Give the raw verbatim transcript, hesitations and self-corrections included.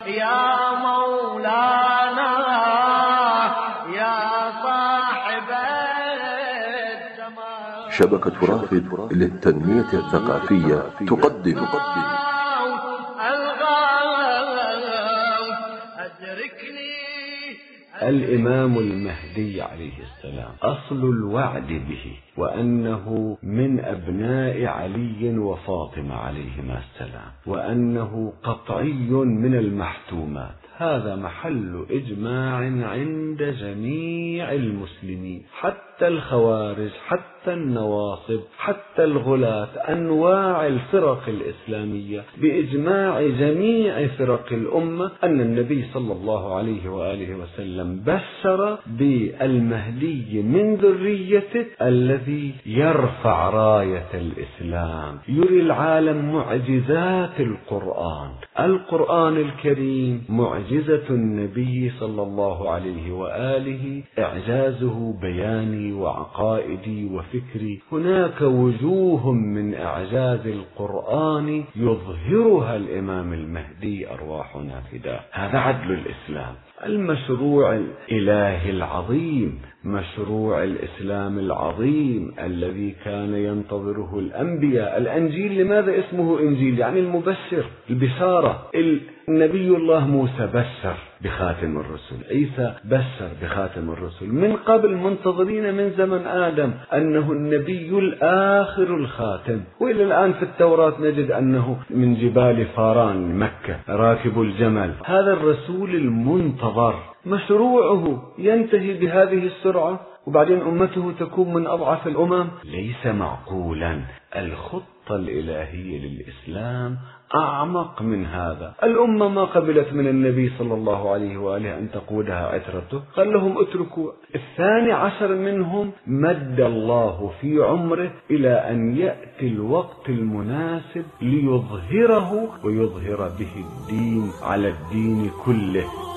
يا مولانا يا صاحب الزمان. شبكة رافد للتنمية الثقافية تقدم الإمام المهدي عليه السلام، أصل الوعد به، وأنه من أبناء علي وفاطمة عليهما السلام، وأنه قطعي من المحتومات. هذا محل إجماع عند جميع المسلمين، حتى الخوارج، حتى النواصب، حتى الغلاة، أنواع الفرق الإسلامية، بإجماع جميع فرق الأمة أن النبي صلى الله عليه وآله وسلم بشر بالمهدي من ذريته الذي يرفع راية الإسلام، يري العالم معجزات القرآن. القرآن الكريم معجزة النبي صلى الله عليه وآله، إعجازه بياني وعقائدي وفكري. هناك وجوه من إعجاز القرآن يظهرها الإمام المهدي، أرواحنا فداه. هذا عدل الإسلام، المشروع الإلهي العظيم، مشروع الإسلام العظيم الذي كان ينتظره الأنبياء. الأنجيل لماذا اسمه إنجيل؟ يعني المبشر، البشارة. النبي الله موسى بشر بخاتم الرسل، عيسى بشر بخاتم الرسل، من قبل منتظرين من زمن آدم أنه النبي الآخر الخاتم. وإلى الآن في التوراة نجد أنه من جبال فاران مكة راكب الجمل. هذا الرسول المنتظر مشروعه ينتهي بهذه السرعة، وبعدين أمته تكون من أضعف الأمم. ليس معقولا. الخطة الإلهية للإسلام أعمق من هذا. الأمة ما قبلت من النبي صلى الله عليه وآله أن تقودها عترته، قال لهم اتركوا. الثاني عشر منهم مد الله في عمره إلى أن يأتي الوقت المناسب ليظهره ويظهر به الدين على الدين كله.